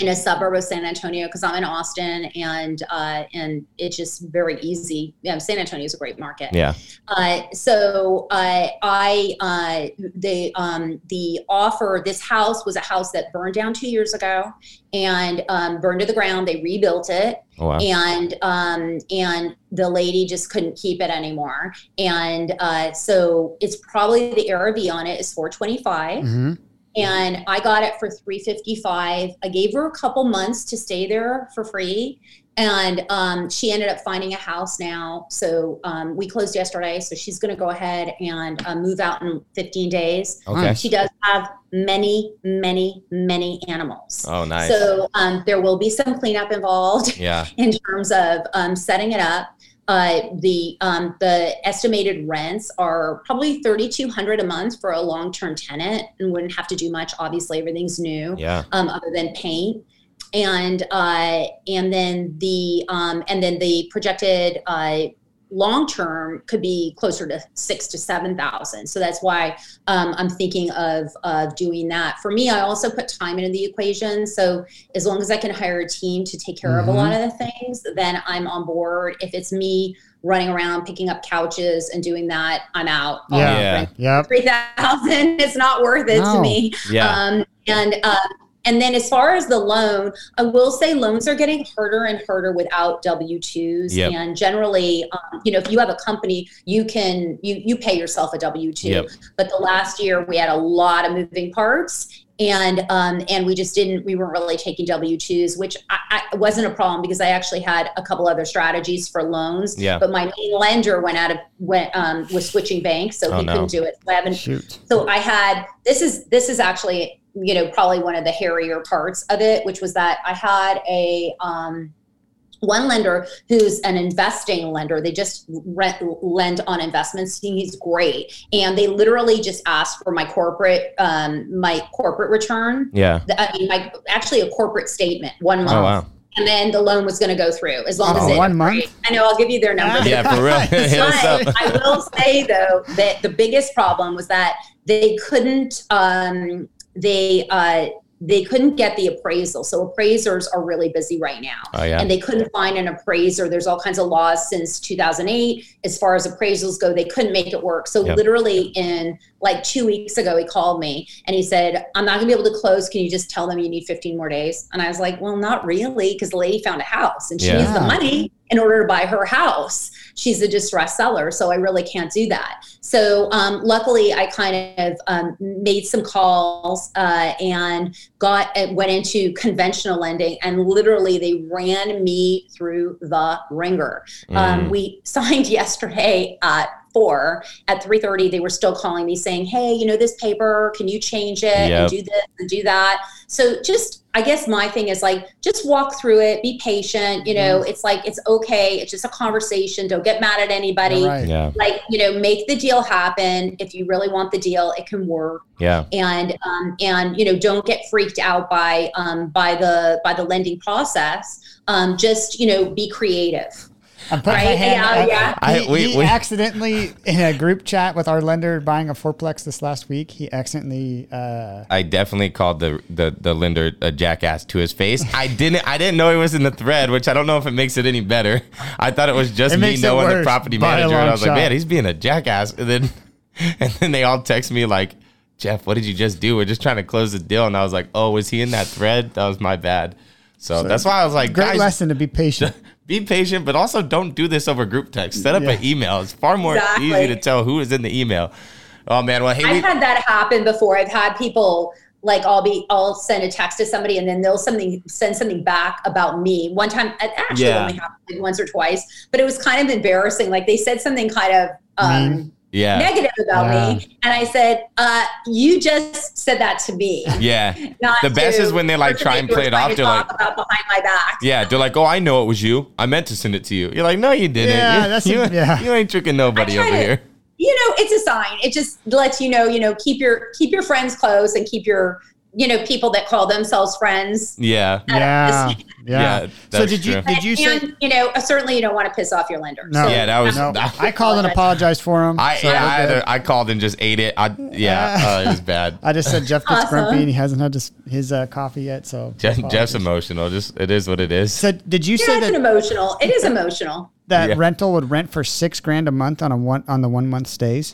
Speaker 3: in a suburb of San Antonio because I'm in Austin, and uh, and it's just very easy. Yeah, San Antonio is a great market.
Speaker 1: Yeah.
Speaker 3: Uh, so uh, I uh, the um, the offer. This house was a house that burned down two years ago, and um, burned to the ground. They rebuilt it,
Speaker 1: Oh, wow.
Speaker 3: and um, and the lady just couldn't keep it anymore. And uh, so it's probably the A R V on it is four twenty-five.
Speaker 2: Mm-hmm.
Speaker 3: And I got it for three fifty-five. I gave her a couple months to stay there for free. And um, she ended up finding a house now. So um, we closed yesterday. So she's going to go ahead and uh, move out in fifteen days.
Speaker 1: Okay.
Speaker 3: She does have many, many, many animals.
Speaker 1: Oh, nice.
Speaker 3: So um, there will be some cleanup involved
Speaker 1: Yeah.
Speaker 3: in terms of um, setting it up. Uh, the um, the estimated rents are probably thirty-two hundred dollars a month for a long-term tenant, and wouldn't have to do much. Obviously, everything's new,
Speaker 1: Yeah.
Speaker 3: um, other than paint, and uh, and then the um, and then the projected uh, long-term could be closer to six to seven thousand. So that's why um, I'm thinking of of doing that. For me, I also put time into the equation. So as long as I can hire a team to take care
Speaker 2: Mm-hmm.
Speaker 3: of a lot of the things, then I'm on board. If it's me running around picking up couches and doing that, I'm out.
Speaker 2: Yeah.
Speaker 1: Yeah.
Speaker 2: Yep.
Speaker 3: three thousand is not worth it
Speaker 2: No.
Speaker 3: to me.
Speaker 1: Yeah.
Speaker 3: Um, and uh, and then as far as the loan, I will say loans are getting harder and harder without W two's.
Speaker 1: Yep.
Speaker 3: And generally, um, you know, if you have a company, you can you you pay yourself a W two.
Speaker 1: Yep.
Speaker 3: But the last year we had a lot of moving parts. And um, and we just didn't, we weren't really taking W two's, which I, I wasn't a problem because I actually had a couple other strategies for loans.
Speaker 1: Yeah.
Speaker 3: But my main lender went out of, went, um, was switching banks, so
Speaker 1: Oh,
Speaker 3: he
Speaker 1: no.
Speaker 3: couldn't do it. So I haven't,
Speaker 2: Shoot.
Speaker 3: so I had, this is, this is actually, you know, probably one of the hairier parts of it, which was that I had a, um, one lender who's an investing lender. They just rent, lend on investments. He's great. And they literally just asked for my corporate, um, my corporate return.
Speaker 1: Yeah.
Speaker 3: The- I mean, my, actually a corporate statement, one month.
Speaker 1: Oh, wow.
Speaker 3: And then the loan was going to go through as long
Speaker 2: Oh,
Speaker 3: as it.
Speaker 2: one month?
Speaker 3: I know, I'll give you their number.
Speaker 1: Yeah, for real. Hit us up.
Speaker 3: But I will say though that the biggest problem was that they couldn't um, they uh, they couldn't get the appraisal. So appraisers are really busy right now.
Speaker 1: Oh, yeah.
Speaker 3: And they couldn't find an appraiser. There's all kinds of laws since two thousand eight as far as appraisals go. They couldn't make it work. So
Speaker 1: Yep.
Speaker 3: literally in like two weeks ago, he called me and he said, I'm not gonna be able to close. Can you just tell them you need fifteen more days? And I was like, well, not really, because the lady found a house and she
Speaker 1: Yeah.
Speaker 3: needs the money in order to buy her house. She's a distressed seller, so I really can't do that. So um, luckily, I kind of um, made some calls uh, and got uh, went into conventional lending, and literally they ran me through the ringer.
Speaker 1: Mm.
Speaker 3: Um, we signed yesterday at four. At three thirty, they were still calling me saying, "Hey, you know this paper? Can you change it
Speaker 1: Yep.
Speaker 3: and do this and do that?" So just. I guess my thing is like, just walk through it, be patient, you know, it's like, it's okay. It's just a conversation. Don't get mad at anybody.
Speaker 2: You're right.
Speaker 1: Yeah.
Speaker 3: Like, you know, make the deal happen. If you really want the deal, it can work.
Speaker 1: Yeah.
Speaker 3: And, um, and, you know, don't get freaked out by, um, by the, by the lending process. Um, just, you know, be creative.
Speaker 2: I'm putting my
Speaker 3: Right?
Speaker 2: hand
Speaker 3: Yeah,
Speaker 2: up.
Speaker 3: yeah.
Speaker 1: I-
Speaker 2: He,
Speaker 1: we-
Speaker 2: he
Speaker 1: we-
Speaker 2: accidentally, in a group chat with our lender buying a fourplex this last week, he accidentally, uh,
Speaker 1: I definitely called the, the the lender a jackass to his face. I didn't I didn't know he was in the thread, which I don't know if it makes it any better. I thought it was just
Speaker 2: It
Speaker 1: me
Speaker 2: makes it
Speaker 1: knowing the
Speaker 2: worse
Speaker 1: property
Speaker 2: by a
Speaker 1: manager, and
Speaker 2: long
Speaker 1: I was like,
Speaker 2: shot.
Speaker 1: man, he's being a jackass. And then and then they all text me like, Jeff, what did you just do? We're just trying to close the deal. And I was like, oh, was he in that thread? That was my bad. So, that's why I was like,
Speaker 2: great
Speaker 1: guys,
Speaker 2: lesson to be patient.
Speaker 1: be patient, but also don't do this over group text. Set up
Speaker 2: Yeah.
Speaker 1: an email. It's far more
Speaker 3: Exactly.
Speaker 1: easy to tell who is in the email. Oh man, well, hey, we,
Speaker 3: I've had that happen before. I've had people like I'll be I'll send a text to somebody and then they'll something send something back about me. One time, it actually
Speaker 1: Yeah.
Speaker 3: only happened like once or twice, but it was kind of embarrassing. Like they said something kind of um,
Speaker 2: Mean.
Speaker 1: yeah,
Speaker 3: negative about
Speaker 2: Yeah.
Speaker 3: me, and I said, uh, "You just said that to me."
Speaker 1: yeah.
Speaker 3: Not
Speaker 1: The best
Speaker 3: to
Speaker 1: is when they like
Speaker 3: person
Speaker 1: try
Speaker 3: that
Speaker 1: and
Speaker 3: you were
Speaker 1: play it
Speaker 3: trying
Speaker 1: off.
Speaker 3: to
Speaker 1: They're
Speaker 3: talk
Speaker 1: like,
Speaker 3: about behind my back.
Speaker 1: yeah, they're like, oh, I know it was you. I meant to send it to you. You're like, no, you didn't.
Speaker 2: Yeah,
Speaker 1: you,
Speaker 2: that's
Speaker 1: you,
Speaker 2: a- yeah.
Speaker 1: you ain't tricking nobody
Speaker 3: I try
Speaker 1: over
Speaker 3: to-
Speaker 1: here.
Speaker 3: You know, it's a sign. It just lets you know. You know, keep your keep your friends close and keep your you know, people that call themselves friends.
Speaker 1: Yeah.
Speaker 2: Yeah. Yeah.
Speaker 1: Yeah,
Speaker 2: So
Speaker 1: that's
Speaker 2: did you
Speaker 1: true.
Speaker 2: did you say
Speaker 3: And, you know, certainly you don't want to piss off your lender.
Speaker 2: no?
Speaker 1: Yeah, that was-
Speaker 2: no.
Speaker 1: that-
Speaker 2: I called and apologized for him.
Speaker 1: I
Speaker 2: so
Speaker 1: yeah,
Speaker 2: we're
Speaker 1: I,
Speaker 2: good.
Speaker 1: either, I called and just ate it. I yeah, uh, it was bad.
Speaker 2: I just said Jeff gets
Speaker 3: Awesome.
Speaker 2: grumpy and he hasn't had his, his uh, coffee yet. So
Speaker 1: Jeff,
Speaker 2: apologies.
Speaker 1: Jeff's emotional. Just it is what it is.
Speaker 2: So did you
Speaker 3: Yeah,
Speaker 2: say
Speaker 3: it's an
Speaker 2: that
Speaker 3: emotional. It is emotional.
Speaker 2: that
Speaker 1: Yeah.
Speaker 2: rental would rent for six grand a month on a one on the one month stays?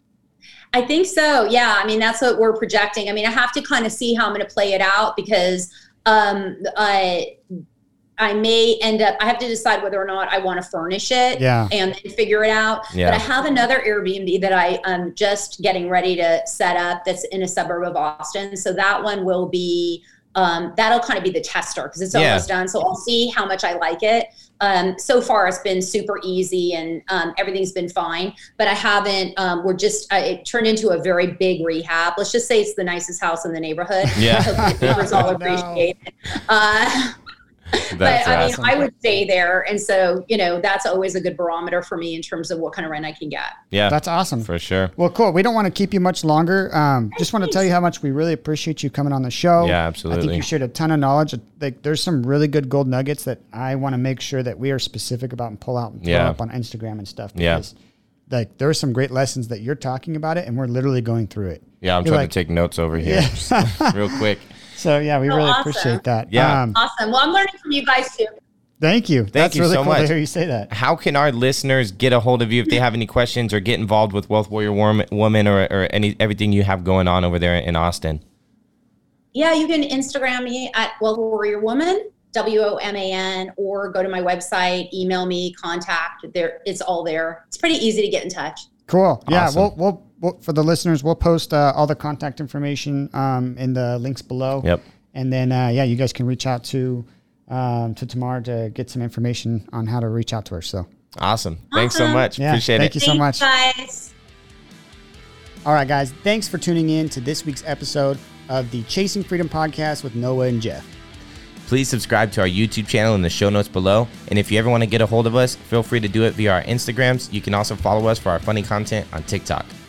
Speaker 3: I think so. Yeah. I mean, that's what we're projecting. I mean, I have to kind of see how I'm going to play it out because um, I, I may end up, I have to decide whether or not I want to furnish it
Speaker 2: Yeah.
Speaker 3: and then figure it out.
Speaker 1: Yeah.
Speaker 3: But I have another Airbnb that I am just getting ready to set up that's in a suburb of Austin. So that one will be, um, that'll kind of be the tester because it's
Speaker 1: Yeah.
Speaker 3: almost done. So I'll see how much I like it. Um, so far it's been super easy and um, everything's been fine, but I haven't, um, we're just, uh, it turned into a very big rehab. Let's just say it's the nicest house in the neighborhood.
Speaker 1: Yeah.
Speaker 3: I hope the neighbors all
Speaker 2: No.
Speaker 3: appreciate it. Uh,
Speaker 1: That's
Speaker 3: but I mean,
Speaker 1: awesome.
Speaker 3: I would stay there. And so, you know, that's always a good barometer for me in terms of what kind of rent I can get.
Speaker 1: Yeah,
Speaker 2: That's awesome.
Speaker 1: for sure.
Speaker 2: Well, cool. We don't want to keep you much longer. Um, just want to tell you how much we really appreciate you coming on the show.
Speaker 1: Yeah,
Speaker 2: I
Speaker 1: absolutely.
Speaker 2: think you shared a ton of knowledge. Like, there's some really good gold nuggets that I want to make sure that we are specific about and pull out and throw
Speaker 1: Yeah.
Speaker 2: up on Instagram and stuff.
Speaker 1: Yeah.
Speaker 2: Because, like, there are some great lessons that you're talking about it, and we're literally going through it.
Speaker 1: Yeah, I'm
Speaker 2: You're
Speaker 1: trying
Speaker 2: like-
Speaker 1: to take notes over here, just real quick.
Speaker 2: So yeah, we
Speaker 3: Oh,
Speaker 2: really
Speaker 3: awesome.
Speaker 2: appreciate that.
Speaker 1: Yeah.
Speaker 2: Um,
Speaker 3: Awesome. Well, I'm learning from you guys too.
Speaker 2: thank you. That's
Speaker 1: you
Speaker 2: really
Speaker 1: so
Speaker 2: cool
Speaker 1: much.
Speaker 2: to hear you say that.
Speaker 1: How can our listeners get a hold of you if they have any questions or get involved with Wealth Warrior Woman, woman or, or any everything you have going on over there in Austin?
Speaker 3: Yeah, you can Instagram me at Wealth Warrior Woman, W O M A N, or go to my website, email me, contact. There, it's all there. It's pretty easy to get in touch.
Speaker 2: Cool. Yeah.
Speaker 1: Awesome.
Speaker 2: We'll, we'll, we'll, for the listeners, we'll post uh, all the contact information um, in the links below.
Speaker 1: Yep.
Speaker 2: And then, uh, yeah, you guys can reach out to um, to Tamar to get some information on how to reach out to her. So,
Speaker 1: Awesome. Thanks so
Speaker 3: Awesome.
Speaker 1: much.
Speaker 2: Yeah,
Speaker 1: Appreciate
Speaker 2: thank
Speaker 1: it.
Speaker 2: you so much.
Speaker 3: Thanks, guys.
Speaker 2: all right, guys, thanks for tuning in to this week's episode of the Chasing Freedom podcast with Noah and Jeff.
Speaker 1: Please subscribe to our YouTube channel in the show notes below. And if you ever want to get a hold of us, feel free to do it via our Instagrams. You can also follow us for our funny content on TikTok.